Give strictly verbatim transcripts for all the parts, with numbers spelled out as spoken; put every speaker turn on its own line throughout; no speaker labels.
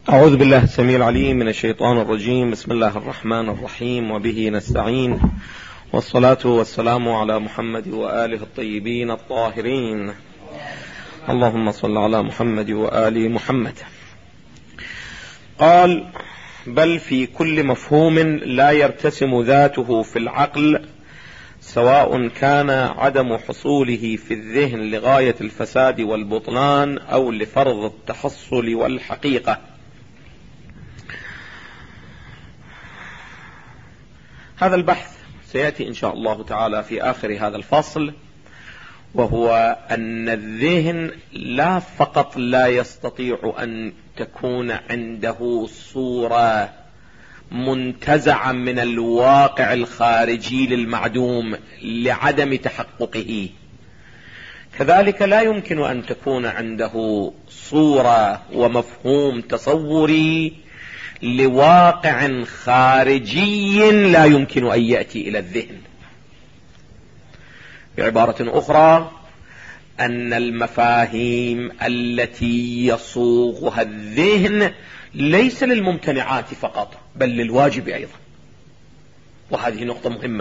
أعوذ بالله السميع العليم من الشيطان الرجيم. بسم الله الرحمن الرحيم، وبه نستعين، والصلاة والسلام على محمد وآله الطيبين الطاهرين. اللهم صل على محمد وآل محمد. قال: بل في كل مفهوم لا يرتسم ذاته في العقل، سواء كان عدم حصوله في الذهن لغاية الفساد والبطلان أو لفرض التحصل والحقيقة. هذا البحث سيأتي إن شاء الله تعالى في آخر هذا الفصل، وهو أن الذهن لا فقط لا يستطيع أن تكون عنده صورة منتزعة من الواقع الخارجي للمعدوم لعدم تحققه، كذلك لا يمكن أن تكون عنده صورة ومفهوم تصوري لواقع خارجي لا يمكن أن يأتي إلى الذهن. بعبارة أخرى، أن المفاهيم التي يصوغها الذهن ليس للممتنعات فقط، بل للواجب أيضا، وهذه نقطة مهمة.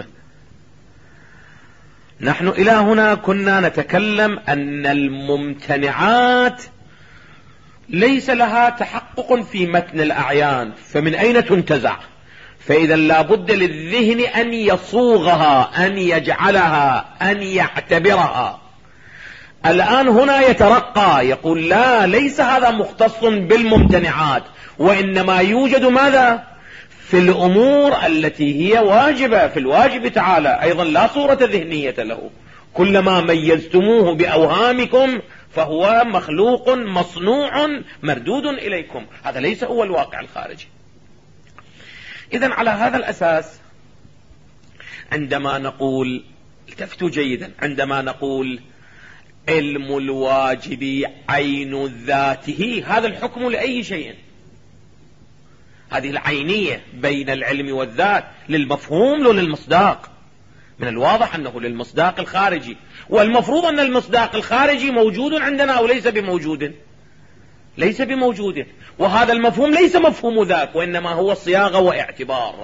نحن إلى هنا كنا نتكلم أن الممتنعات ليس لها تحقق في متن الأعيان، فمن أين تنتزع؟ فإذا لا بد للذهن أن يصوغها، أن يجعلها، أن يعتبرها. الآن هنا يترقى، يقول لا، ليس هذا مختص بالممتنعات، وإنما يوجد ماذا؟ في الأمور التي هي واجبة، في الواجب تعالى أيضا لا صورة ذهنية له. كلما ميزتموه بأوهامكم فهو مخلوق مصنوع مردود إليكم، هذا ليس هو الواقع الخارجي. إذن على هذا الأساس عندما نقول، التفتوا جيدا، عندما نقول علم الواجب عين ذاته، هذا الحكم لأي شيء. هذه العينية بين العلم والذات للمفهوم لو للمصداق؟ من الواضح أنه للمصداق الخارجي، والمفروض أن المصداق الخارجي موجود عندنا أو ليس بموجود؟ ليس بموجود. وهذا المفهوم ليس مفهوم ذاك، وإنما هو صياغة واعتبار.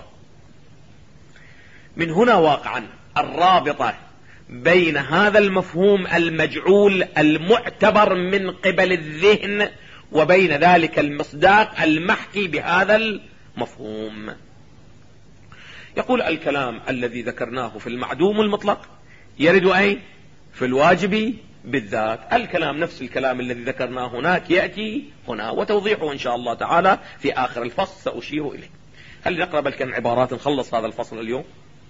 من هنا واقعا الرابطة بين هذا المفهوم المجعول المعتبر من قبل الذهن وبين ذلك المصداق المحكي بهذا المفهوم. يقول: الكلام الذي ذكرناه في المعدوم المطلق يرد أي في الواجب بالذات. الكلام نفس الكلام الذي ذكرناه هناك يأتي هنا، وتوضيحه إن شاء الله تعالى في آخر الفصل سأشير إليه. هل نقرأ بل كان عبارات نخلص هذا الفصل اليوم؟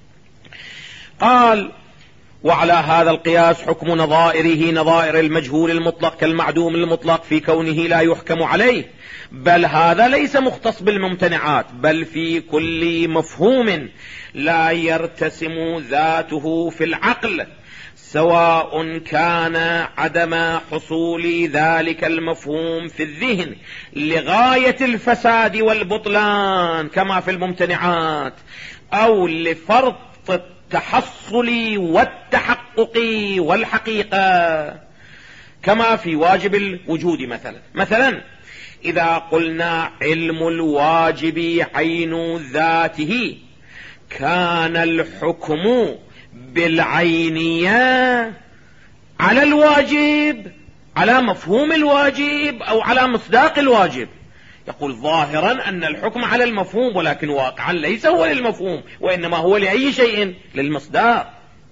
قال: وعلى هذا القياس حكم نظائره نظائر المجهول المطلق كالمعدوم المطلق في كونه لا يحكم عليه، بل هذا ليس مختص بالممتنعات، بل في كل مفهوم لا يرتسم ذاته في العقل، سواء كان عدم حصول ذلك المفهوم في الذهن لغاية الفساد والبطلان كما في الممتنعات، أو لفرط التحصل والتحقق والحقيقة كما في واجب الوجود. مثلا مثلا إذا قلنا علم الواجب عين ذاته، كان الحكم بالعينية على الواجب، على مفهوم الواجب أو على مصداق الواجب. يقول ظاهرا أن الحكم على المفهوم، ولكن واقعا ليس هو للمفهوم، وإنما هو لأي شيء؟ للمصداق.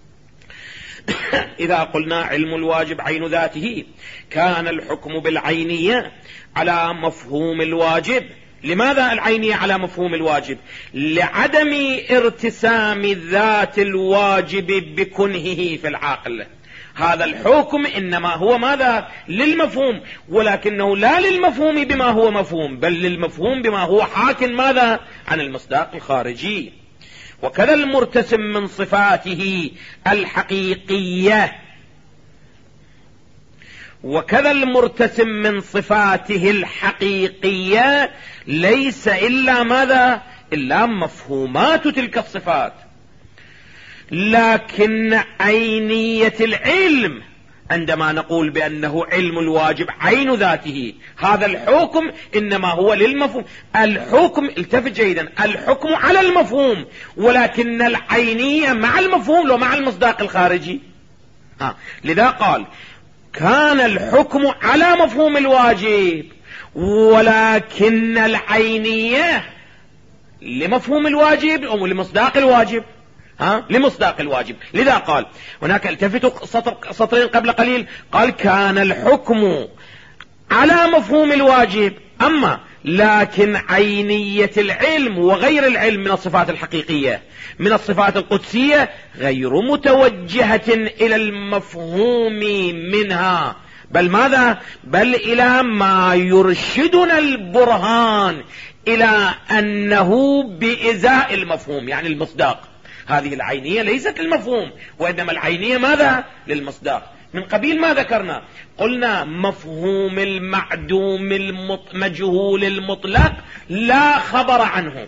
إذا قلنا علم الواجب عين ذاته، كان الحكم بالعينية على مفهوم الواجب. لماذا العينية على مفهوم الواجب؟ لعدم ارتسام ذات الواجب بكنهه في العقل. هذا الحكم إنما هو ماذا؟ للمفهوم، ولكنه لا للمفهوم بما هو مفهوم، بل للمفهوم بما هو حاك ماذا؟ عن المصداق الخارجي. وكذا المرتسم من صفاته الحقيقية، وكذا المرتسم من صفاته الحقيقية ليس إلا ماذا؟ إلا مفهومات تلك الصفات. لكن عينية العلم عندما نقول بأنه علم الواجب عين ذاته، هذا الحكم إنما هو للمفهوم. الحكم، التفت جيدا، الحكم على المفهوم، ولكن العينية مع المفهوم لو مع المصداق الخارجي. ها. لذا قال كان الحكم على مفهوم الواجب، ولكن العينية لمفهوم الواجب أو لمصداق الواجب. ها؟ لمصداق الواجب. لذا قال هناك، التفتوا سطر سطرين قبل قليل، قال كان الحكم على مفهوم الواجب، أما لكن عينية العلم وغير العلم من الصفات الحقيقية من الصفات القدسية غير متوجهة إلى المفهوم منها، بل ماذا؟ بل إلى ما يرشدنا البرهان إلى أنه بإزاء المفهوم، يعني المصداق. هذه العينية ليست للمفهوم، وإنما العينية ماذا؟ للمصداق. من قبيل ما ذكرنا، قلنا مفهوم المعدوم المجهول المطلق لا خبر عنه.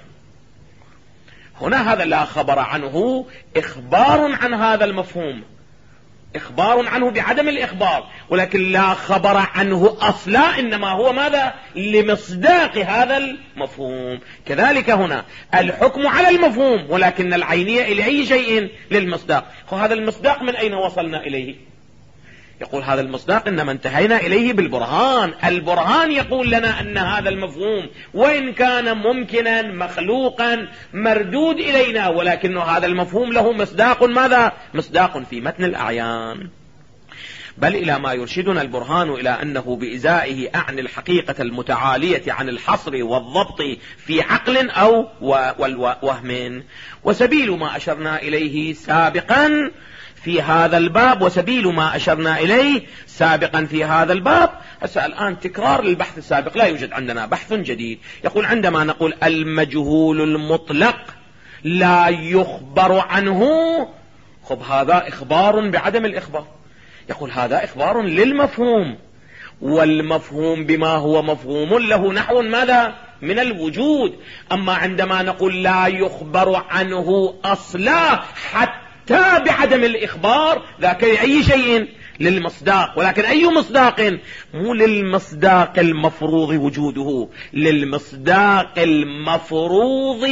هنا هذا لا خبر عنه إخبار عن هذا المفهوم، إخبار عنه بعدم الإخبار، ولكن لا خبر عنه أصلا، إنما هو ماذا؟ لمصداق هذا المفهوم. كذلك هنا الحكم على المفهوم، ولكن العينية إلى أي شيء؟ للمصداق. وهذا المصداق من أين وصلنا إليه؟ يقول هذا المصداق إنما انتهينا إليه بالبرهان. البرهان يقول لنا أن هذا المفهوم وإن كان ممكنا مخلوقا مردود إلينا، ولكن هذا المفهوم له مصداق، ماذا؟ مصداق في متن الأعيان. بل إلى ما يرشدنا البرهان إلى أنه بإزائه أعني الحقيقة المتعالية عن الحصر والضبط في عقل أو وهم. وسبيل ما أشرنا إليه سابقا في هذا الباب وسبيل ما أشرنا إليه سابقا في هذا الباب. هسه الآن تكرار للبحث السابق، لا يوجد عندنا بحث جديد. يقول عندما نقول المجهول المطلق لا يخبر عنه، خب هذا إخبار بعدم الإخبار. يقول هذا إخبار للمفهوم، والمفهوم بما هو مفهوم له نحو ماذا؟ من الوجود. أما عندما نقول لا يخبر عنه أصلا حتى بعدم الإخبار، ذاك أي شيء؟ للمصداق. ولكن أي مصداق؟ مو للمصداق المفروض وجوده، للمصداق المفروض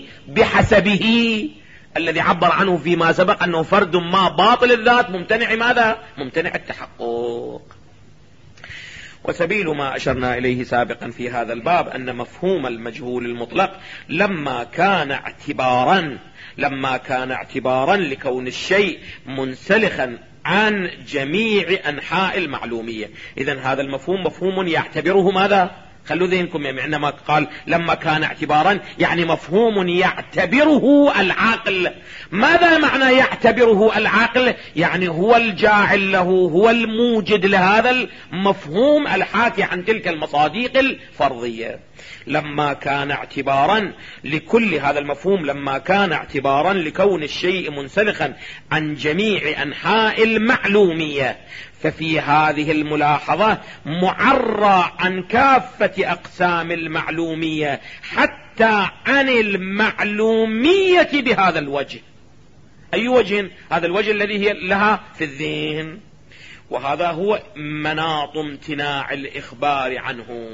بحسبه الذي عبر عنه فيما سبق أنه فرد ما باطل الذات ممتنع ماذا؟ ممتنع التحقق. وسبيل ما أشرنا إليه سابقا في هذا الباب أن مفهوم المجهول المطلق لما كان اعتبارا لما كان اعتبارا لكون الشيء منسلخا عن جميع أنحاء المعلومية. إذن هذا المفهوم مفهوم يعتبره ماذا؟ خلوا ذهنكم، عندما قال لما كان اعتبارا يعني مفهوم يعتبره العقل. ماذا معنى يعتبره العقل؟ يعني هو الجاعل له، هو الموجد لهذا المفهوم الحاكي عن تلك المصادق الفرضية. لما كان اعتبارا لكل هذا المفهوم، لما كان اعتبارا لكون الشيء منسلخا عن جميع أنحاء المعلومية، ففي هذه الملاحظة معرى عن كافة أقسام المعلومية حتى عن المعلومية بهذا الوجه. أي وجه؟ هذا الوجه الذي هي لها في الذهن، وهذا هو مناط امتناع الإخبار عنه.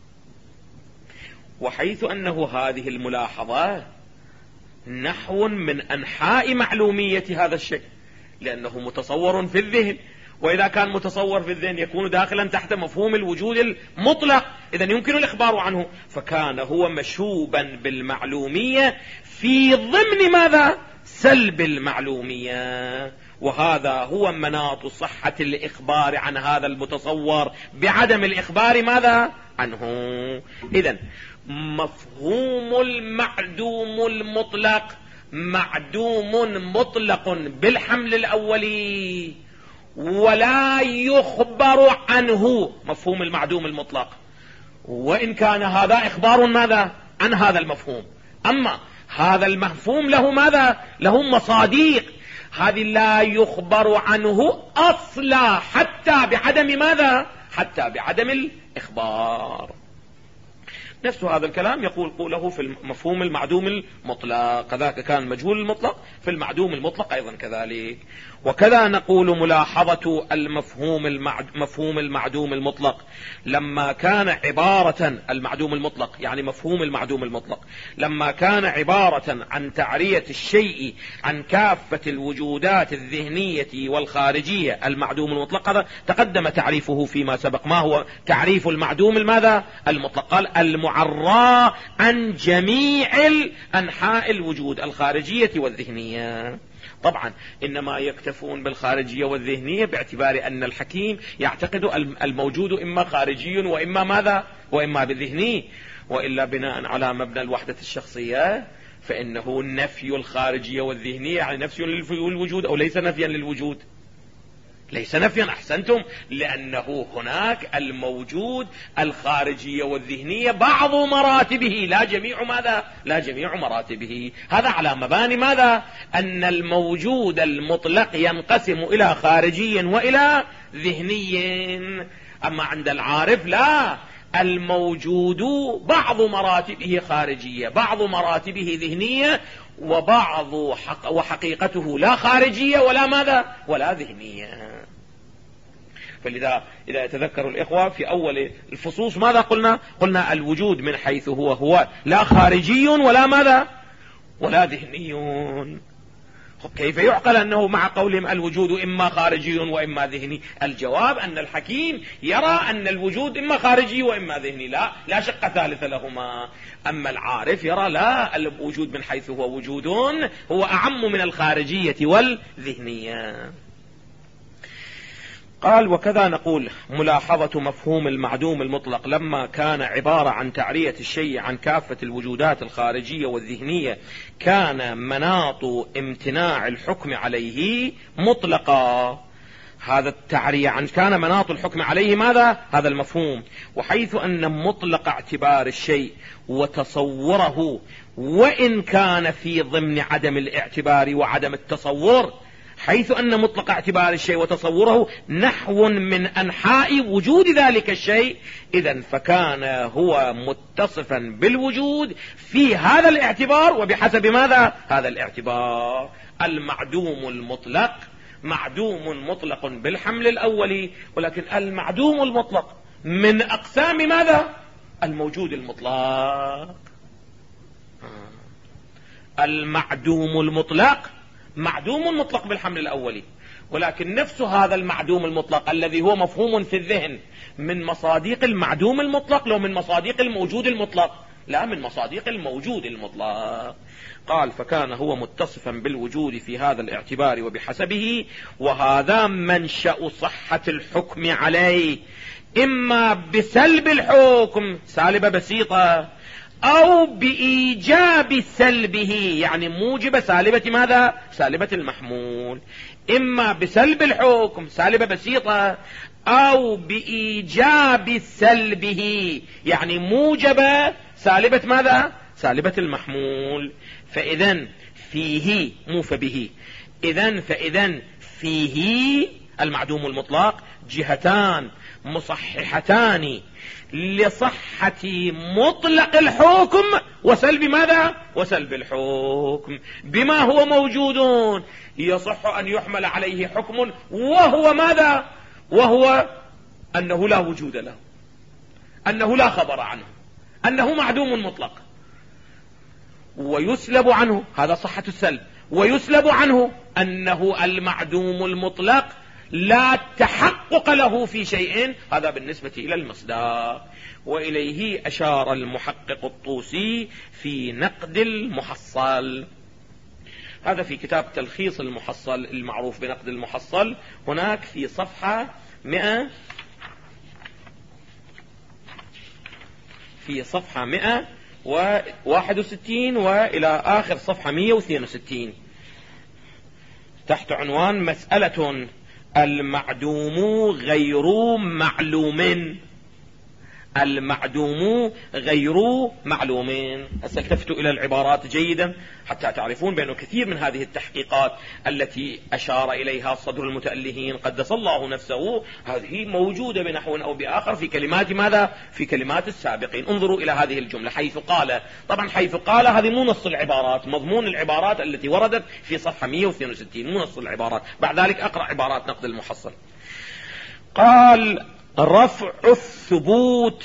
وحيث أنه هذه الملاحظة نحو من أنحاء معلومية هذا الشيء، لأنه متصور في الذهن، وإذا كان متصور في الذهن يكون داخلا تحت مفهوم الوجود المطلق، إذن يمكن الإخبار عنه، فكان هو مشوبا بالمعلومية في ضمن ماذا؟ سلب المعلومية. وهذا هو مناط صحة الإخبار عن هذا المتصور بعدم الإخبار ماذا؟ عنه. إذن مفهوم المعدوم المطلق معدوم مطلق بالحمل الأولي، ولا يخبر عنه مفهوم المعدوم المطلق، وإن كان هذا إخبار ماذا؟ عن هذا المفهوم. أما هذا المفهوم له ماذا؟ له مصادق، هذه لا يخبر عنه أصلا حتى بعدم ماذا؟ حتى بعدم الإخبار. نفس هذا الكلام يقول قوله في المفهوم المعدوم المطلق، كذاك كان مجهول المطلق في المعدوم المطلق أيضا كذلك. وكذا نقول ملاحظة المفهوم مفهوم المعدوم المطلق لما كان عبارة المعدوم المطلق، يعني مفهوم المعدوم المطلق لما كان عبارة عن تعرية الشيء عن كافة الوجودات الذهنية والخارجية. المعدوم المطلق هذا تقدم تعريفه فيما سبق. ما هو تعريف المعدوم الماذا المطلق؟ قال المعرى عن جميع الأنحاء الوجود الخارجية والذهنية. طبعا إنما يكتفون بالخارجية والذهنية باعتبار أن الحكيم يعتقد الموجود إما خارجي وإما ماذا وإما بالذهني، وإلا بناء على مبنى الوحدة الشخصية فإنه نفي الخارجية والذهنية يعني نفي للوجود أو ليس نفيا للوجود؟ ليس نفيا، أحسنتم، لأنه هناك الموجود الخارجية والذهنية بعض مراتبه لا جميع ماذا لا جميع مراتبه. هذا على مباني ماذا؟ أن الموجود المطلق ينقسم إلى خارجي وإلى ذهني. أما عند العارف لا، الموجود بعض مراتبه خارجية بعض مراتبه ذهنية وبعض حق وحقيقته لا خارجية ولا ماذا ولا ذهنية. فلذا إذا يتذكر الإخوة في أول الفصوص ماذا قلنا؟ قلنا الوجود من حيث هو هو لا خارجي ولا ماذا ولا ذهني. كيف يعقل أنه مع قولهم الوجود إما خارجي وإما ذهني؟ الجواب أن الحكيم يرى أن الوجود إما خارجي وإما ذهني، لا لا شق ثالث لهما. أما العارف يرى لا، الوجود من حيث هو وجود هو أعم من الخارجية والذهنية. قال وكذا نقول ملاحظة مفهوم المعدوم المطلق لما كان عبارة عن تعرية الشيء عن كافة الوجودات الخارجية والذهنية كان مناط امتناع الحكم عليه مطلقا. هذا التعرية عن كان مناط الحكم عليه ماذا؟ هذا المفهوم. وحيث أن مطلق اعتبار الشيء وتصوره وإن كان في ضمن عدم الاعتبار وعدم التصور، حيث أن مطلق اعتبار الشيء وتصوره نحو من أنحاء وجود ذلك الشيء، إذن فكان هو متصفا بالوجود في هذا الاعتبار وبحسب ماذا هذا الاعتبار. المعدوم المطلق معدوم مطلق بالحمل الأولي، ولكن المعدوم المطلق من أقسام ماذا الموجود المطلق. المعدوم المطلق معدوم مطلق بالحمل الأولي، ولكن نفس هذا المعدوم المطلق الذي هو مفهوم في الذهن من مصاديق المعدوم المطلق لو من مصاديق الموجود المطلق؟ لا، من مصاديق الموجود المطلق. قال فكان هو متصفا بالوجود في هذا الاعتبار وبحسبه، وهذا منشأ صحة الحكم عليه إما بسلب الحكم سالبة بسيطة أو بإيجاب سلبه يعني موجب سالبة ماذا سالبة المحمول. إما بسلب الحكم سالبة بسيطة أو بإيجاب سلبه يعني موجب سالبة ماذا سالبة المحمول. فإذن فيه مو فبه، إذن فإذن فيه المعدوم المطلق جهتان مصححتان لصحة مطلق الحكم وسلب ماذا وسلب الحكم. بما هو موجود يصح أن يحمل عليه حكم وهو ماذا وهو أنه لا وجود له، أنه لا خبر عنه، أنه معدوم مطلق، ويسلب عنه هذا صحة السلب، ويسلب عنه أنه المعدوم المطلق لا تحقق له في شيء، هذا بالنسبة إلى المصداق. وإليه أشار المحقق الطوسي في نقد المحصل، هذا في كتاب تلخيص المحصل المعروف بنقد المحصل، هناك في صفحة مئة في صفحة مئة وواحد وستين وإلى آخر صفحة مئة واثنين وستين تحت عنوان مسألة المعدوم غير معلوم. المعدوم غير معلومين. التفتوا إلى العبارات جيدا حتى تعرفون بأنه كثير من هذه التحقيقات التي أشار إليها صدر المتألهين قدس الله نفسه هذه موجودة بنحو أو بآخر في كلمات ماذا؟ في كلمات السابقين. انظروا إلى هذه الجملة حيث قال، طبعا حيث قال هذه مو نص العبارات، مضمون العبارات التي وردت في صفحة مئة واثنين وستين مو نص العبارات. بعد ذلك أقرأ عبارات نقد المحصل. قال: رفع الثبوت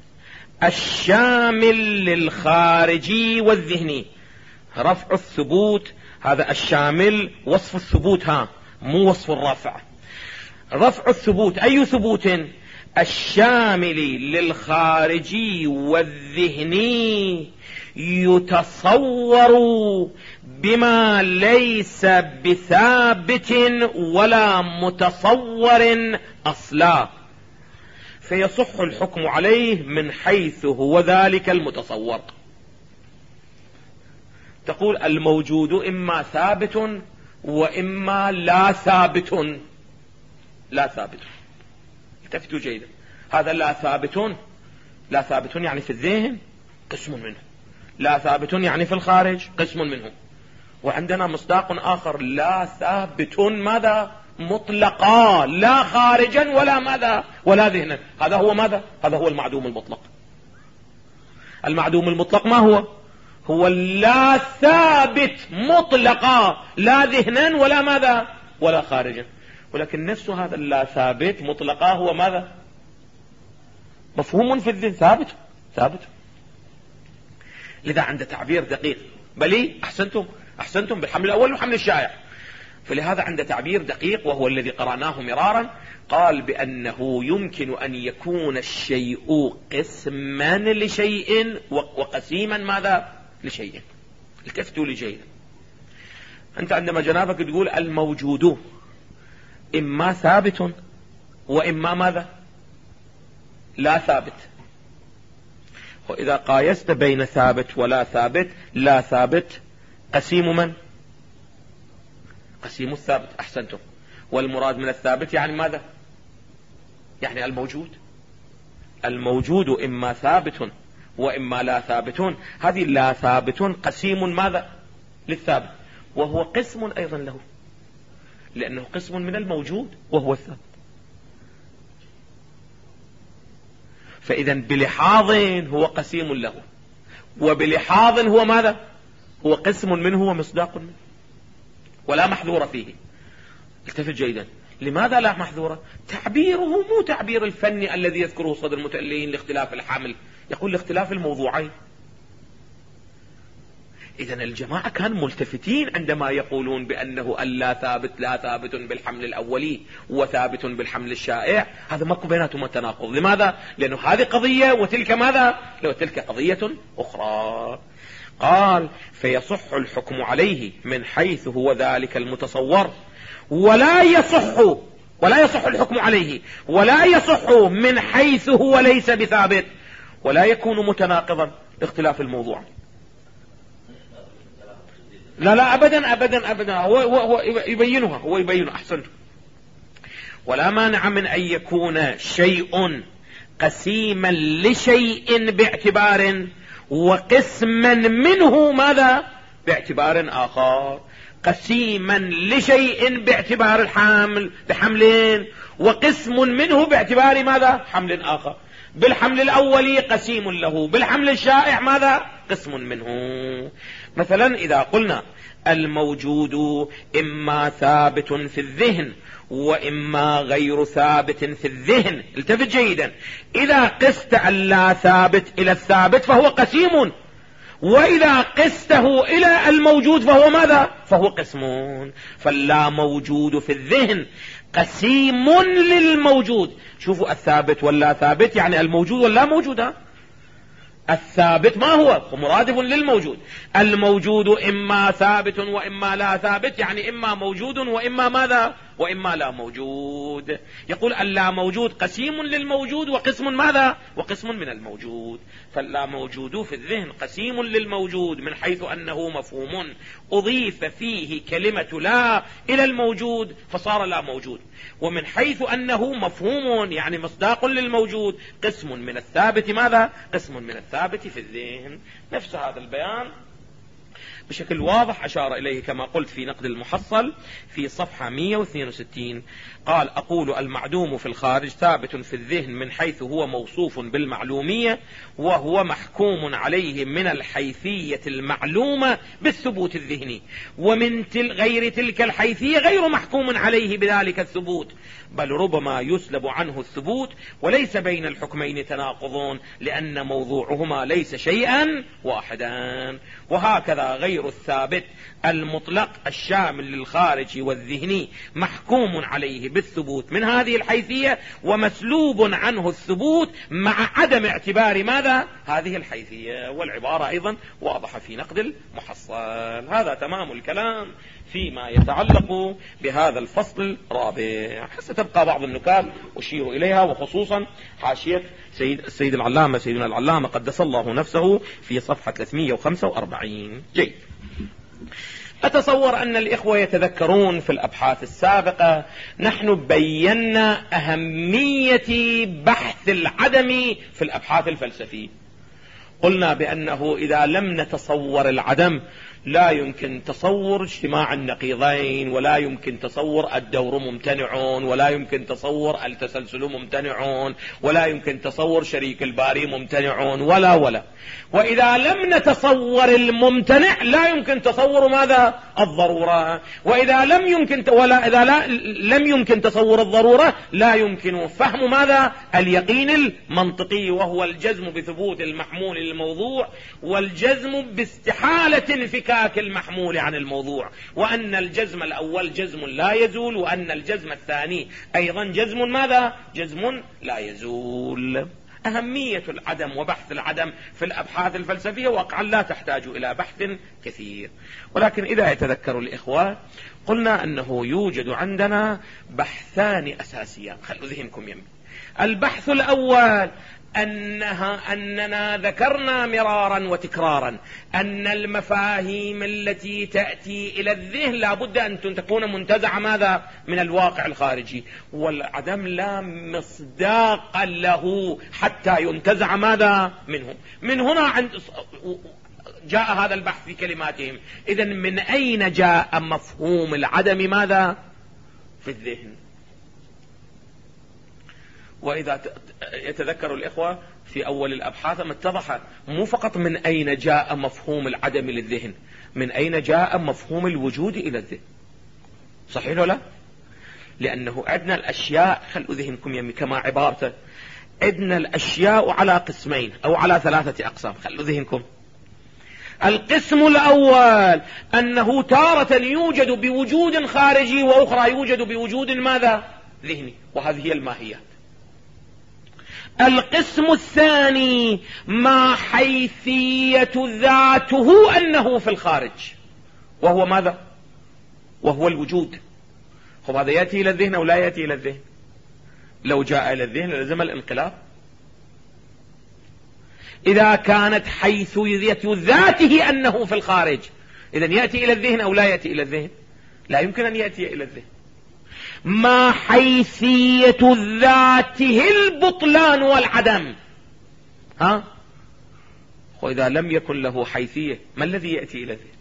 الشامل للخارجي والذهني. رفع الثبوت هذا الشامل وصف الثبوت، ها مو وصف الرفع. رفع الثبوت أي ثبوت؟ الشامل للخارجي والذهني يتصور بما ليس بثابت ولا متصور أصلا، فيصح الحكم عليه من حيث هو ذلك المتصور. تقول الموجود إما ثابت وإما لا ثابت. لا ثابت، التفتوا جيدا، هذا لا ثابت. لا ثابت يعني في الذهن قسم منه، لا ثابت يعني في الخارج قسم منه. وعندنا مصداق آخر لا ثابت ماذا؟ مطلقا، لا خارجا ولا ماذا؟ ولا ذهنا. هذا هو ماذا؟ هذا هو المعدوم المطلق. المعدوم المطلق ما هو؟ هو لا ثابت مطلقا، لا ذهنا ولا ماذا؟ ولا خارجا. ولكن نفس هذا اللا ثابت مطلقا هو ماذا؟ مفهوم في الذهن، ثابت ثابت. لذا عند تعبير دقيق، بلي أحسنتم أحسنتم بالحمل الأول والحمل الشائع. فلهذا عند تعبير دقيق وهو الذي قرأناه مرارا، قال بأنه يمكن أن يكون الشيء قسما لشيء وقسيما ماذا؟ لشيء. التفتوا لي جيدا. أنت عندما جنابك تقول الموجود إما ثابت وإما ماذا؟ لا ثابت. وإذا قايست بين ثابت ولا ثابت، لا ثابت قسيم من؟ قسيم الثابت. أحسنتم. والمراد من الثابت يعني ماذا؟ يعني الموجود. الموجود إما ثابت وإما لا ثابتون. هذه لا ثابت قسيم ماذا؟ للثابت، وهو قسم أيضا له، لأنه قسم من الموجود وهو الثابت. فإذا بلحاظ هو قسيم له، وبلحاظ هو ماذا؟ هو قسم منه ومصداق منه، ولا محذور فيه. التفت جيدا. لماذا لا محذورة؟ تعبيره مو تعبير الفني الذي يذكره صدر المتألهين لاختلاف الحمل، يقول لاختلاف الموضوعين. إذن الجماعة كانوا ملتفتين عندما يقولون بأنه اللا ثابت لا ثابت بالحمل الأولي وثابت بالحمل الشائع، هذا ماكو بيناتهم تناقض. لماذا؟ لأنه هذه قضية وتلك ماذا؟ لو تلك قضية أخرى. قال فيصح الحكم عليه من حيث هو ذلك المتصور، ولا يصح ولا يصح الحكم عليه ولا يصح من حيث هو ليس بثابت، ولا يكون متناقضا لاختلاف الموضوع. لا لا أبدا أبدا أبدا، هو, هو, هو يبينها هو يبينها. أحسنت. ولا مانع من أن يكون شيء قسيما لشيء باعتبار وقسما منه ماذا؟ باعتبار آخر. قسيما لشيء باعتبار الحمل بحملين، وقسم منه باعتبار ماذا؟ حمل آخر. بالحمل الأولي قسيم له، بالحمل الشائع ماذا؟ قسم منه. مثلا إذا قلنا الموجود إما ثابت في الذهن وإما غير ثابت في الذهن، التفت جيدا. إذا قست اللا ثابت إلى الثابت فهو قسيم، وإذا قسته إلى الموجود فهو ماذا؟ فهو قسم. فاللا موجود في الذهن قسيم للموجود. شوفوا الثابت واللا ثابت يعني الموجود واللا موجود. الثابت ما هو؟ مرادف للموجود. الموجود إما ثابت وإما لا ثابت يعني إما موجود وإما ماذا؟ وإما لا موجود. يقول اللا موجود قسيم للموجود وقسم ماذا؟ وقسم من الموجود. فاللا موجود في الذهن قسيم للموجود من حيث أنه مفهوم أضيف فيه كلمة لا إلى الموجود فصار لا موجود، ومن حيث أنه مفهوم يعني مصداق للموجود قسم من الثابت ماذا؟ قسم من الثابت في الذهن. نفس هذا البيان بشكل واضح أشار إليه كما قلت في نقد المحصل في صفحة مئة واثنين وستين. قال أقول المعدوم في الخارج ثابت في الذهن من حيث هو موصوف بالمعلومية وهو محكوم عليه من الحيثية المعلومة بالثبوت الذهني، ومن تل غير تلك الحيثية غير محكوم عليه بذلك الثبوت، بل ربما يسلب عنه الثبوت، وليس بين الحكمين تناقض لأن موضوعهما ليس شيئا واحدا. وهكذا غير الثابت المطلق الشامل للخارج والذهني محكوم عليه بالثبوت من هذه الحيثية ومسلوب عنه الثبوت مع عدم اعتبار ماذا؟ هذه الحيثية. والعبارة أيضا واضحة في نقد المحصل. هذا تمام الكلام فيما يتعلق بهذا الفصل الرابع. ستبقى بعض النكات أشير إليها، وخصوصا حاشية سيد السيد العلامة سيدنا العلامة قدس الله نفسه في صفحة ثلاثمئة وخمسة وأربعين. جيد. أتصور أن الإخوة يتذكرون في الأبحاث السابقة نحن بينا أهمية بحث العدم في الأبحاث الفلسفية. قلنا بأنه إذا لم نتصور العدم لا يمكن تصور اجتماع النقيضين، ولا يمكن تصور الدور ممتنع، ولا يمكن تصور التسلسل ممتنع، ولا يمكن تصور شريك الباري ممتنع، ولا ولا وإذا لم نتصور الممتنع لا يمكن تصور ماذا؟ الضرورة. وإذا لم يمكن ولا إذا لا لم يمكن تصور الضرورة لا يمكن فهم ماذا؟ اليقين المنطقي، وهو الجزم بثبوت المحمول للموضوع، والجزم باستحالة انفكاك المحمول عن الموضوع، وأن الجزم الأول جزم لا يزول، وأن الجزم الثاني أيضا جزم ماذا؟ جزم لا يزول. أهمية العدم وبحث العدم في الأبحاث الفلسفية واقعا لا تحتاج إلى بحث كثير، ولكن إذا يتذكر الإخوة قلنا أنه يوجد عندنا بحثان أساسيان. خلوا ذهنكم يمي. البحث الأول أنها أننا ذكرنا مرارا وتكرارا أن المفاهيم التي تأتي إلى الذهن لا بد أن تكون منتزعة ماذا؟ من الواقع الخارجي، والعدم لا مصداق له حتى ينتزع ماذا؟ منه. من هنا عند جاء هذا البحث في كلماتهم. إذن من أين جاء مفهوم العدم ماذا؟ في الذهن. وإذا يتذكر الإخوة في أول الأبحاث ما اتضح مو فقط من أين جاء مفهوم العدم للذهن، من أين جاء مفهوم الوجود إلى الذهن. صحيح ولا؟ لأنه عندنا الأشياء، خلوا ذهنكم يمي كما عبارته، عندنا الأشياء على قسمين أو على ثلاثة أقسام. خلوا ذهنكم. القسم الأول أنه تارة يوجد بوجود خارجي، وأخرى يوجد بوجود ماذا؟ ذهني، وهذه هي الماهيات. القسم الثاني ما حيثية ذاته أنه في الخارج، وهو ماذا؟ وهو الوجود. خب هذا يأتي إلى الذهن أو لا يأتي إلى الذهن؟ لو جاء إلى الذهن لازم الانقلاب. إذا كانت حيثية ذاته أنه في الخارج إذن يأتي إلى الذهن أو لا يأتي إلى الذهن؟ لا يمكن أن يأتي إلى الذهن. ما حيثية ذاته البطلان والعدم. ها؟ وإذا لم يكن له حيثية ما الذي يأتي إلى الذهن؟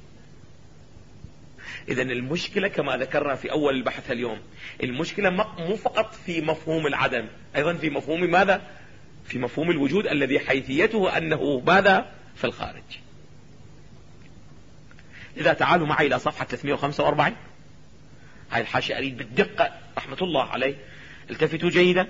إذن المشكلة كما ذكرنا في أول البحث اليوم، المشكلة مو فقط في مفهوم العدم، أيضا في مفهوم ماذا؟ في مفهوم الوجود الذي حيثيته أنه ماذا؟ في الخارج. إذا تعالوا معي إلى صفحة ثلاثمئة وخمسة وأربعين. هاي الحاشية أريد بالدقة رحمة الله عليه التفتوا جيدا.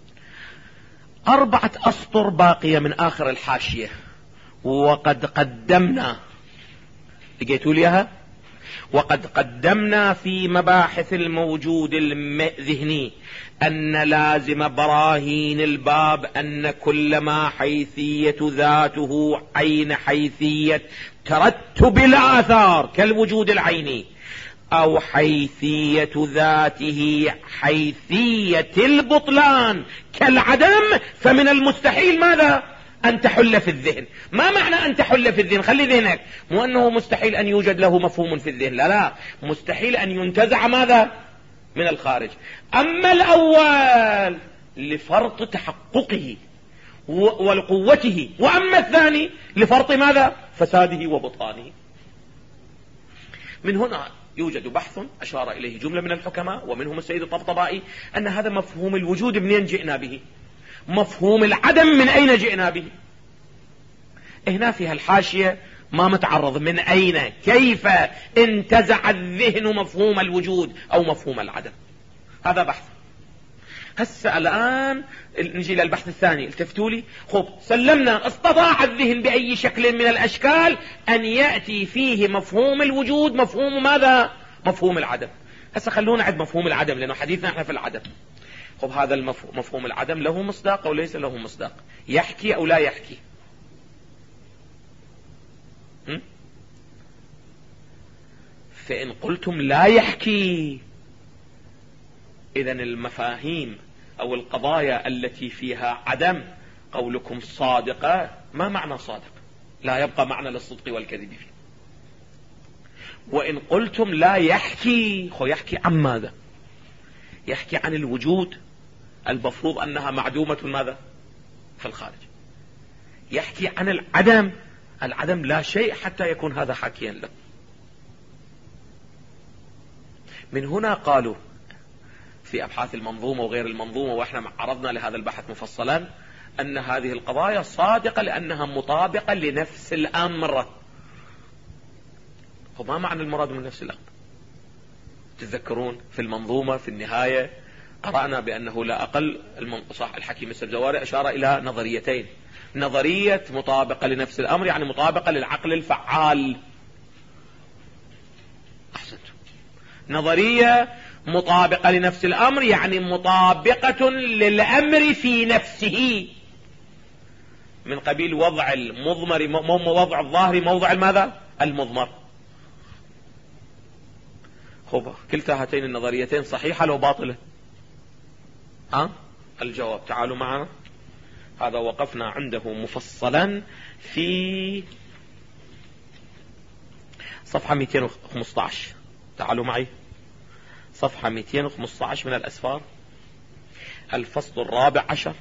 أربعة أسطر باقية من آخر الحاشية، وقد قدمنا، لقيتوا ليها؟ وقد قدمنا في مباحث الموجود الذهني أن لازم براهين الباب أن كل ما حيثية ذاته عين حيثية ترتب الآثار كالوجود العيني، أو حيثية ذاته حيثية البطلان كالعدم، فمن المستحيل ماذا؟ أن تحل في الذهن. ما معنى أن تحل في الذهن؟ خلي ذهنك، مو أنه مستحيل أن يوجد له مفهوم في الذهن، لا لا، مستحيل أن ينتزع ماذا؟ من الخارج. أما الأول لفرط تحققه وقوته، وأما الثاني لفرط ماذا؟ فساده وبطلانه. من هنا يوجد بحث أشار إليه جملة من الحكماء ومنهم السيد الطبطبائي، أن هذا مفهوم الوجود منين جئنا به؟ مفهوم العدم من أين جئنا به؟ هنا فيها الحاشية ما متعرض من أين كيف انتزع الذهن مفهوم الوجود أو مفهوم العدم. هذا بحث. هسه الآن نجي للبحث الثاني. التفتوا لي، خب سلمنا استطاع الذهن بأي شكل من الأشكال أن يأتي فيه مفهوم الوجود مفهوم ماذا؟ مفهوم العدم. هسه خلونا عند مفهوم العدم لأنه حديثنا احنا في العدم. خب هذا المفهوم مفهوم العدم له مصداق أو ليس له مصداق؟ يحكي أو لا يحكي؟ م? فإن قلتم لا يحكي، إذن المفاهيم أو القضايا التي فيها عدم قولكم صادقة. ما معنى صادق؟ لا يبقى معنى للصدق والكذب فيه. وإن قلتم لا يحكي، خو يحكي عن ماذا؟ يحكي عن الوجود المفروض أنها معدومة ماذا؟ في الخارج. يحكي عن العدم، العدم لا شيء حتى يكون هذا حكيا له. من هنا قالوا في أبحاث المنظومة وغير المنظومة، وإحنا عرضنا لهذا البحث مفصلا، أن هذه القضايا صادقة لأنها مطابقة لنفس الأمر. وما معنى المراد من نفس الأمر؟ تذكرون في المنظومة في النهاية قرأنا بأنه لا أقل صح الحكيم السبزواري أشار إلى نظريتين. نظرية مطابقة لنفس الأمر يعني مطابقة للعقل الفعال. أحسنت. نظرية مطابقة لنفس الأمر يعني مطابقة للأمر في نفسه، من قبيل وضع المضمر وضع الظاهر موضع الماذا؟ المضمر. خب كلتا هاتين النظريتين صحيحة لو باطلة؟ ها؟ الجواب تعالوا معنا. هذا وقفنا عنده مفصلا في صفحة مئتين وخمسة عشر. تعالوا معي صفحة مئتين وخمسة عشر من الأسفار، الفصل الرابع عشر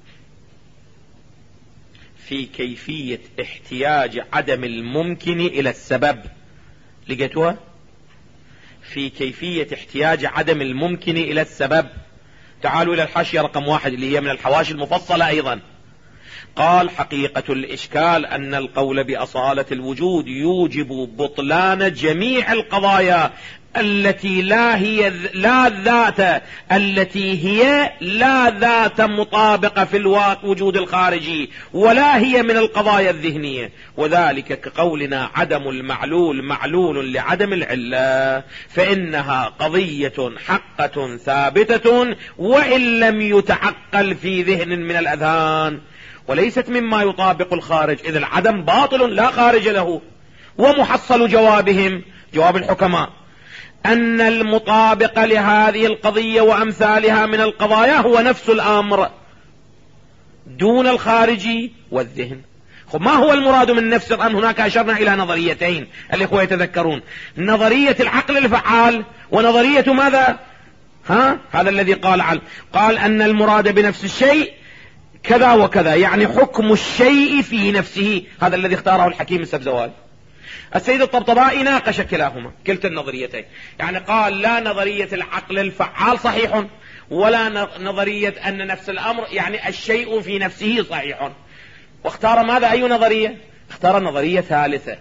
في كيفية احتياج عدم الممكن إلى السبب. لقيتوها؟ في كيفية احتياج عدم الممكن إلى السبب. تعالوا إلى الحاشية رقم واحد اللي هي من الحواشي المفصلة أيضا. قال: حقيقة الإشكال أن القول بأصالة الوجود يوجب بطلان جميع القضايا التي لا هي لا ذات التي هي لا ذات مطابقة في الوجود الخارجي ولا هي من القضايا الذهنية، وذلك كقولنا عدم المعلول معلول لعدم العلة، فإنها قضية حقة ثابتة وإن لم يتعقل في ذهن من الأذهان، وليست مما يطابق الخارج، إذ العدم باطل لا خارج له. ومحصل جوابهم جواب الحكماء أن المطابق لهذه القضية وأمثالها من القضايا هو نفس الأمر دون الخارجي والذهن. خب ما هو المراد من نفس الأمر؟ هناك أشرنا إلى نظريتين الإخوة يتذكرون، نظرية العقل الفعال ونظرية ماذا؟ ها؟ هذا الذي قال عل. قال أن المراد بنفس الشيء كذا وكذا، يعني حكم الشيء في نفسه، هذا الذي اختاره الحكيم السبزواري. السيد الطبطبائي ناقش كلاهما كلتا النظريتين، يعني قال لا نظرية العقل الفعال صحيح ولا نظرية أن نفس الأمر يعني الشيء في نفسه صحيح، واختار ماذا؟ أي نظرية؟ اختار نظرية ثالثة.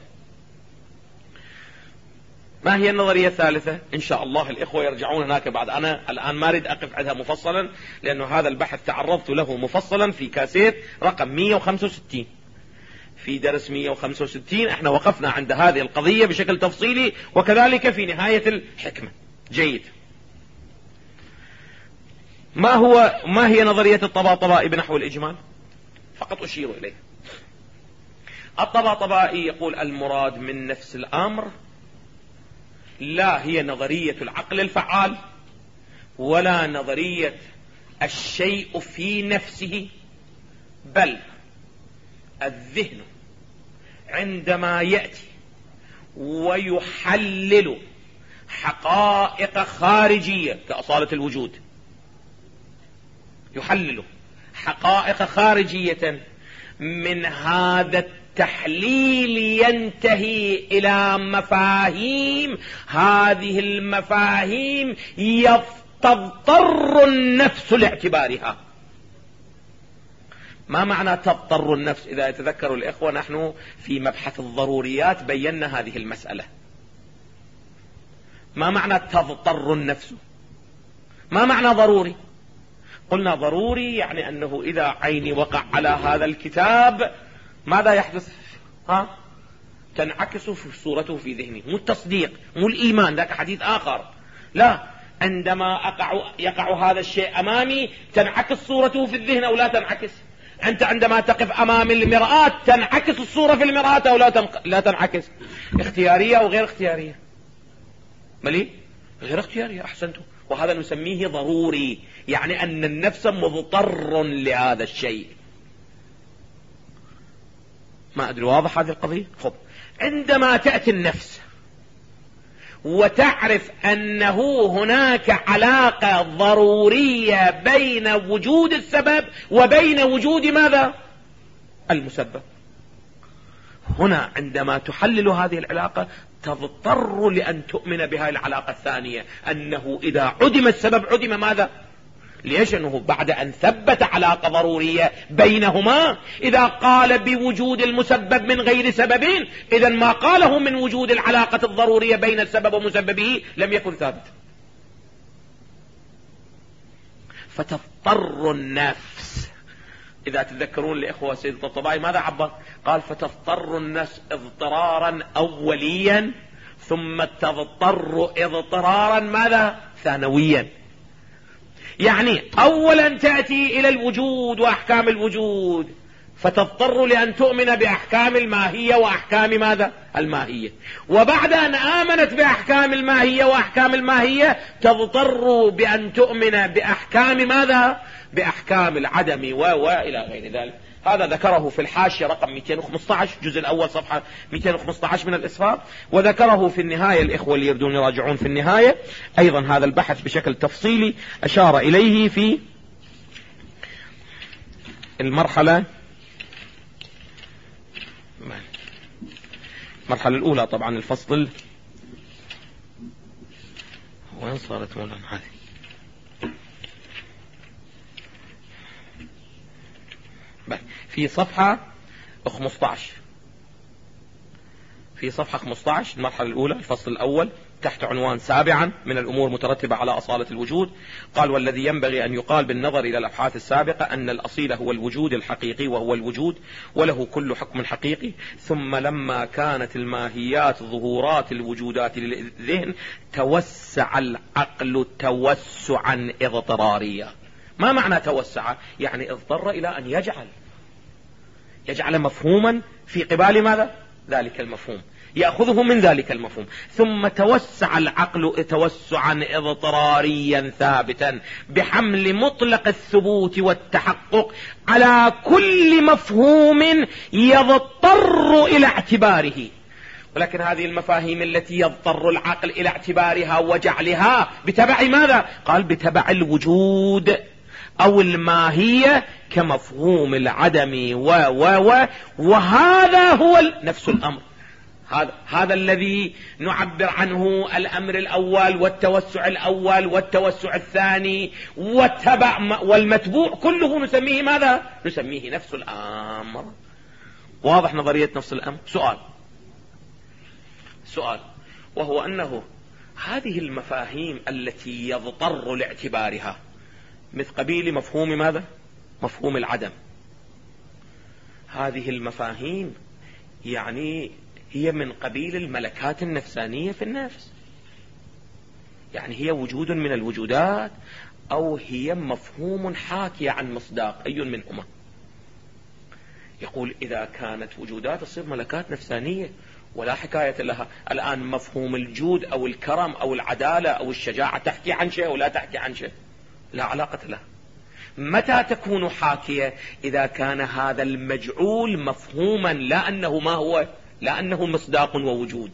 ما هي النظرية الثالثة؟ إن شاء الله الإخوة يرجعون هناك بعد، أنا الآن ما أريد أقف عندها مفصلا لأنه هذا البحث تعرضت له مفصلا في كاسيت رقم مئة وخمسة وستين. في درس مئة وخمسة وستين احنا وقفنا عند هذه القضية بشكل تفصيلي، وكذلك في نهاية الحكمة. جيد. ما هو ما هي نظرية الطباطبائي بنحو الإجمال؟ فقط أشير إليه. الطباطبائي يقول المراد من نفس الأمر لا هي نظرية العقل الفعال ولا نظرية الشيء في نفسه، بل الذهن عندما يأتي ويحلل حقائق خارجية كأصالة الوجود، يحلل حقائق خارجية، من هذا التحليل ينتهي إلى مفاهيم، هذه المفاهيم تضطر النفس لاعتبارها. ما معنى تضطر النفس؟ إذا يتذكروا الإخوة نحن في مبحث الضروريات بينا هذه المسألة. ما معنى تضطر النفس؟ ما معنى ضروري؟ قلنا ضروري يعني أنه إذا عيني وقع على هذا الكتاب ماذا يحدث؟ ها؟ تنعكس في صورته في ذهني، مو التصديق مو الإيمان، ذاك حديث آخر. لا، عندما أقع يقع هذا الشيء أمامي تنعكس صورته في الذهن أو لا تنعكس؟ أنت عندما تقف أمام المرآة تنعكس الصورة في المرآة أو لا لا تنعكس؟ اختيارية أو غير اختيارية؟ ملي غير اختيارية. أحسنتم. وهذا نسميه ضروري، يعني أن النفس مضطر لهذا الشيء. ما أدري واضح هذه القضية؟ خب، عندما تأتي النفس وتعرف أنه هناك علاقة ضرورية بين وجود السبب وبين وجود ماذا؟ المسبب. هنا عندما تحلل هذه العلاقة تضطر لأن تؤمن بها العلاقة الثانية، أنه إذا عدم السبب عدم ماذا؟ ليش؟ أنه بعد أن ثبت علاقة ضرورية بينهما، إذا قال بوجود المسبب من غير سبب، إذا ما قاله من وجود العلاقة الضرورية بين السبب ومسببه لم يكن ثابت. فتضطر النفس، إذا تذكرون الإخوة سيد الطبطبائي ماذا عبر؟ قال فتضطر النفس اضطرارا أوليا ثم تضطر اضطرارا ماذا؟ ثانويا. يعني أولا تأتي إلى الوجود وأحكام الوجود فتضطر لأن تؤمن بأحكام الماهية وأحكام ماذا؟ الماهية. وبعد أن آمنت بأحكام الماهية وأحكام الماهية تضطر بأن تؤمن بأحكام ماذا؟ بأحكام العدم و وإلى غير ذلك. هذا ذكره في الحاشية رقم مئتين وخمسة عشر الجزء الأول صفحة مئتين وخمسة عشر من الإسفار، وذكره في النهاية. الإخوة اللي يردون يراجعون في النهاية أيضا هذا البحث بشكل تفصيلي أشار إليه في المرحلة المرحلة الأولى. طبعا الفصل وين صارت مولانا هذه؟ في صفحة خمسة عشر، في صفحة خمسة عشر المرحلة الأولى الفصل الأول تحت عنوان سابعا من الأمور مترتبة على أصالة الوجود. قال والذي ينبغي أن يقال بالنظر إلى الأبحاث السابقة أن الأصيل هو الوجود الحقيقي وهو الوجود وله كل حكم حقيقي. ثم لما كانت الماهيات ظهورات الوجودات للذهن توسع العقل توسعا اضطراريا. ما معنى توسع؟ يعني اضطر إلى أن يجعل يجعل مفهوما في قبال ماذا؟ ذلك المفهوم، يأخذه من ذلك المفهوم. ثم توسع العقل توسعا اضطراريا ثابتا بحمل مطلق الثبوت والتحقق على كل مفهوم يضطر إلى اعتباره. ولكن هذه المفاهيم التي يضطر العقل إلى اعتبارها وجعلها بتبع ماذا؟ قال بتبع الوجود أو الماهية كمفهوم العدم و و و وهذا هو نفس الأمر. هذا هذا الذي نعبر عنه الأمر الأول والتوسع الأول والتوسع الثاني والتبع والمتبوع كله نسميه ماذا؟ نسميه نفس الأمر. واضح نظرية نفس الأمر؟ سؤال سؤال وهو أنه هذه المفاهيم التي يضطر لاعتبارها مثل قبيل مفهوم ماذا؟ مفهوم العدم. هذه المفاهيم يعني هي من قبيل الملكات النفسانية في النفس، يعني هي وجود من الوجودات أو هي مفهوم حاكي عن مصداق، أي منهما؟ يقول إذا كانت وجودات تصير ملكات نفسانية ولا حكاية لها. الآن مفهوم الجود أو الكرم أو العدالة أو الشجاعة تحكي عن شيء ولا تحكي عن شيء؟ لا علاقة لها. متى تكون حاكية؟ إذا كان هذا المجعول مفهوما، لا أنه ما هو، لا أنه مصداق ووجود.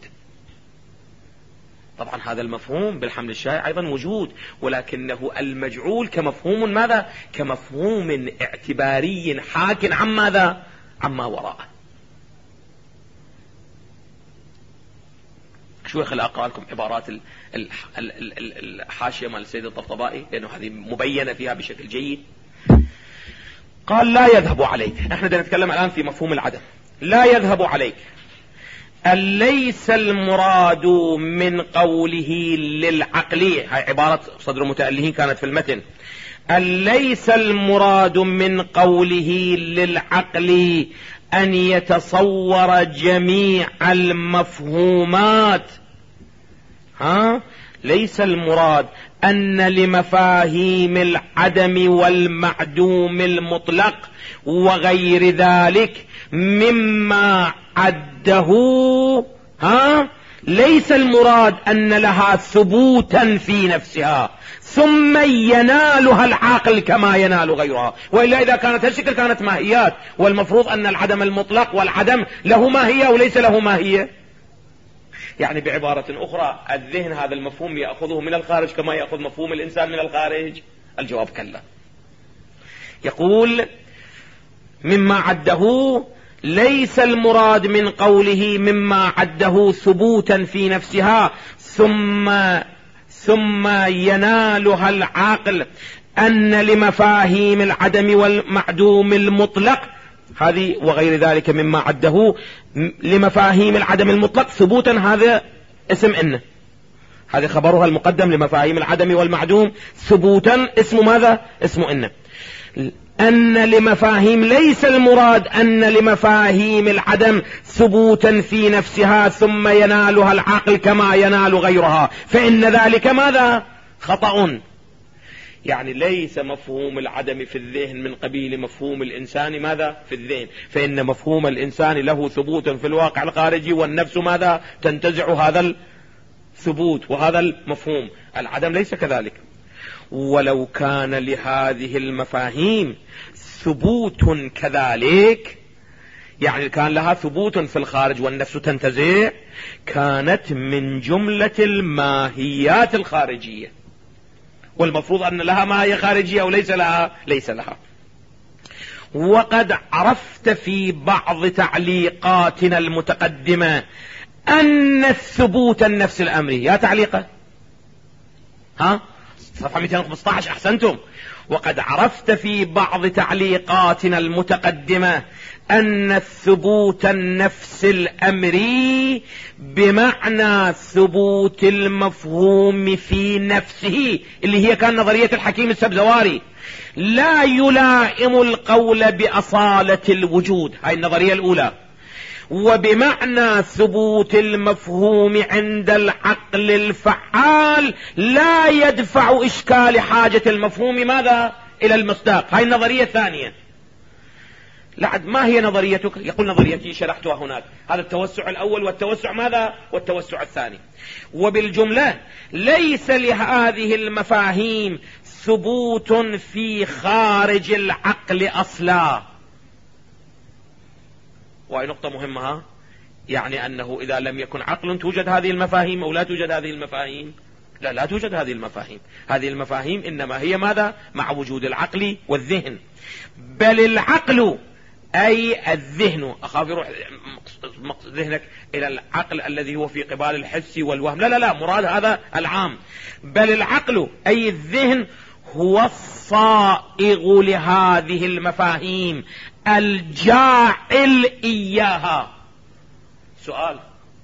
طبعا هذا المفهوم بالحمل الشائع أيضا وجود، ولكنه المجعول كمفهوم ماذا؟ كمفهوم اعتباري حاك عن ماذا؟ عما وراءه. شو يخلي أقرأ لكم عبارات الحاشية مال السيد الطبطبائي، لأنه هذه مبينة فيها بشكل جيد. قال: لا يذهب عليك. احنا بدنا نتكلم الآن في مفهوم العدم. لا يذهب عليك أليس المراد من قوله للعقل، هاي عبارة صدر المتألهين كانت في المتن، أليس المراد من قوله للعقل أن يتصور جميع المفهومات؟ ها؟ ليس المراد أن لمفاهيم العدم والمعدوم المطلق وغير ذلك مما عده، ها؟ ليس المراد أن لها ثبوتا في نفسها ثم ينالها العاقل كما ينال غيرها، وإلا إذا كانت هالشكل كانت ماهيات، والمفروض أن العدم المطلق والعدم له ماهية وليس له ماهية. يعني بعبارة أخرى، الذهن هذا المفهوم يأخذه من الخارج كما يأخذ مفهوم الإنسان من الخارج؟ الجواب كلا. يقول: مما عده، ليس المراد من قوله مما عده ثبوتا في نفسها ثم ثم ينالها العاقل أن لمفاهيم العدم والمعدوم المطلق، هذه وغير ذلك مما عده لمفاهيم العدم المطلق ثبوتا، هذا اسم إن، هذا خبرها المقدم لمفاهيم العدم والمعدوم ثبوتا، اسم ماذا؟ اسم إن. أن لمفاهيم، ليس المراد أن لمفاهيم العدم ثبوتا في نفسها ثم ينالها العقل كما ينال غيرها، فإن ذلك ماذا؟ خطأ. يعني ليس مفهوم العدم في الذهن من قبيل مفهوم الإنسان ماذا؟ في الذهن، فإن مفهوم الإنسان له ثبوت في الواقع الخارجي، والنفس ماذا؟ تنتزع هذا الثبوت وهذا المفهوم. العدم ليس كذلك. ولو كان لهذه المفاهيم ثبوت كذلك، يعني كان لها ثبوت في الخارج والنفس تنتزع، كانت من جملة الماهيات الخارجية، والمفروض أن لها ماهية خارجية وليس لها، ليس لها. وقد عرفت في بعض تعليقاتنا المتقدمة أن الثبوت النفس الأمري، يا تعليقة ها صفحة مئتين وخمسة عشر، أحسنتم. وقد عرفت في بعض تعليقاتنا المتقدمة أن الثبوت النفس الأمري بمعنى ثبوت المفهوم في نفسه، اللي هي كان نظرية الحكيم السبزواري، لا يلائم القول بأصالة الوجود، هاي النظرية الأولى. وبمعنى ثبوت المفهوم عند العقل الفعال لا يدفع إشكال حاجة المفهوم ماذا؟ إلى المصداق، هاي النظرية الثانية. لعد ما هي نظريتك؟ يقول نظريتي شرحتها هناك، هذا التوسع الأول والتوسع ماذا؟ والتوسع الثاني. وبالجملة ليس لهذه المفاهيم ثبوت في خارج العقل أصلا. وهي نقطة مهمة، ها؟ يعني أنه إذا لم يكن عقل توجد هذه المفاهيم أو لا توجد هذه المفاهيم؟ لا، لا توجد هذه المفاهيم. هذه المفاهيم إنما هي ماذا؟ مع وجود العقل والذهن. بل العقل أي الذهن، أخاف يروح ذهنك إلى العقل الذي هو في قبال الحس والوهم، لا لا لا، مراد هذا العام. بل العقل أي الذهن هو الصائغ لهذه المفاهيم الجاعل إياها. سؤال: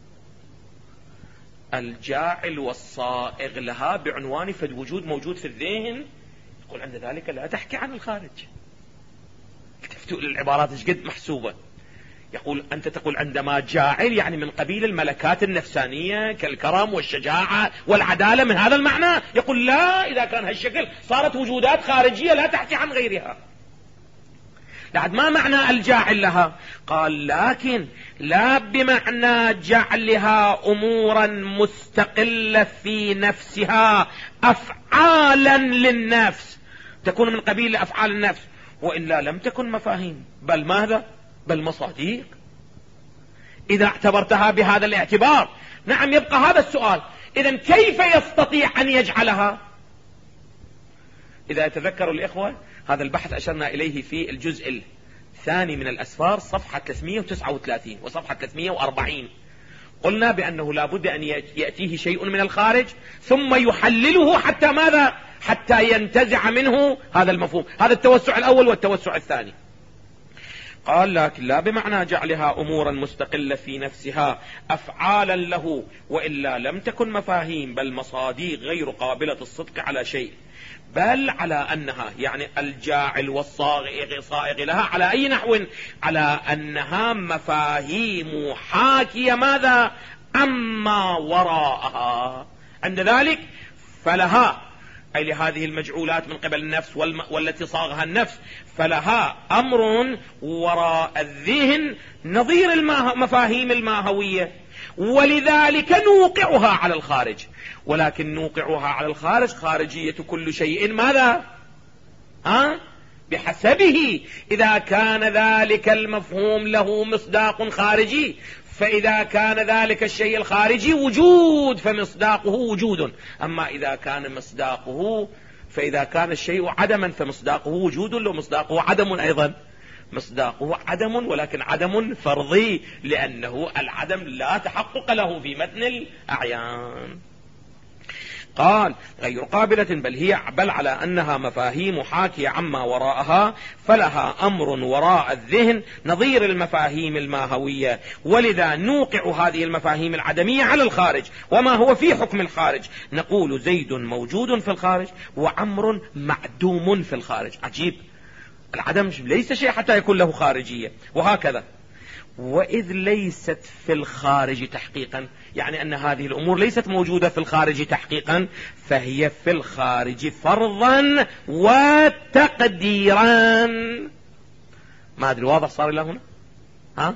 الجاعل والصائغ لها بعنوان فد وجود موجود في الذهن، يقول عند ذلك لا تحكي عن الخارج. اكتفتوا للعبارات ايش قد محسوبة. يقول أنت تقول عندما جاعل يعني من قبيل الملكات النفسانية كالكرم والشجاعة والعدالة، من هذا المعنى. يقول لا، إذا كان هالشكل صارت وجودات خارجية لا تحكي عن غيرها. لعد ما معنى الجاعل لها؟ قال لكن لا بمعنى جعلها أمورا مستقلة في نفسها أفعالا للنفس تكون من قبيل أفعال النفس، وإلا لم تكن مفاهيم، بل ماذا؟ بل مصاديق. إذا اعتبرتها بهذا الاعتبار نعم يبقى هذا السؤال، إذن كيف يستطيع أن يجعلها؟ إذا يتذكر الإخوة هذا البحث أشرنا إليه في الجزء الثاني من الأسفار صفحة ثلاثمئة وتسعة وثلاثين وصفحة ثلاثمئة وأربعين، قلنا بأنه لا بد أن يأتيه شيء من الخارج ثم يحلله حتى ماذا؟ حتى ينتزع منه هذا المفهوم. هذا التوسع الأول والتوسع الثاني. قال لكن لا بمعنى جعلها أمورا مستقلة في نفسها أفعالا له، وإلا لم تكن مفاهيم بل مصاديق غير قابلة الصدق على شيء، بل على أنها يعني الجاعل والصائغ صائغ لها على أي نحو؟ على أنها مفاهيم حاكية ماذا؟ أما وراءها. عند ذلك فلها، أي لهذه المجعولات من قبل النفس والتي صاغها النفس، فلها أمر وراء الذهن نظير المفاهيم الماهوية، ولذلك نوقعها على الخارج. ولكن نوقعها على الخارج خارجية كل شيء ماذا؟ ها؟ بحسبه. إذا كان ذلك المفهوم له مصداق خارجي، فإذا كان ذلك الشيء الخارجي وجود فمصداقه وجود. أما إذا كان مصداقه، فإذا كان الشيء عدما فمصداقه وجود، لو مصداقه عدم أيضا مصداقه عدم، ولكن عدم فرضي، لأنه العدم لا تحقق له في متن الأعيان. قال غير قابلة بل هي بل على أنها مفاهيم حاكية عما وراءها، فلها أمر وراء الذهن نظير المفاهيم الماهوية، ولذا نوقع هذه المفاهيم العدمية على الخارج. وما هو في حكم الخارج؟ نقول زيد موجود في الخارج وعمر معدوم في الخارج. عجيب، العدم ليس شيء حتى يكون له خارجية، وهكذا. وإذ ليست في الخارج تحقيقا، يعني أن هذه الأمور ليست موجودة في الخارج تحقيقا، فهي في الخارج فرضا وتقديرا. ما أدري واضح صار إلى هنا؟ ها؟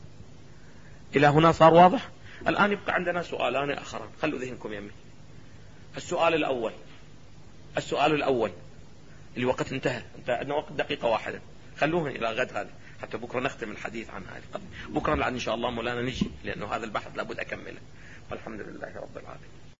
إلى هنا صار واضح؟ الآن يبقى عندنا سؤالان آخران، خلوا ذهنكم يمي. السؤال الأول السؤال الأول اللي وقت انتهى، انت عندنا وقت دقيقة واحدة، خلوه إلى غد هذا حتى بكرة نختم الحديث عن هذه. بكرة لعل إن شاء الله مولانا نجي، لأنه هذا البحث لابد أكمله. والحمد لله رب العالمين.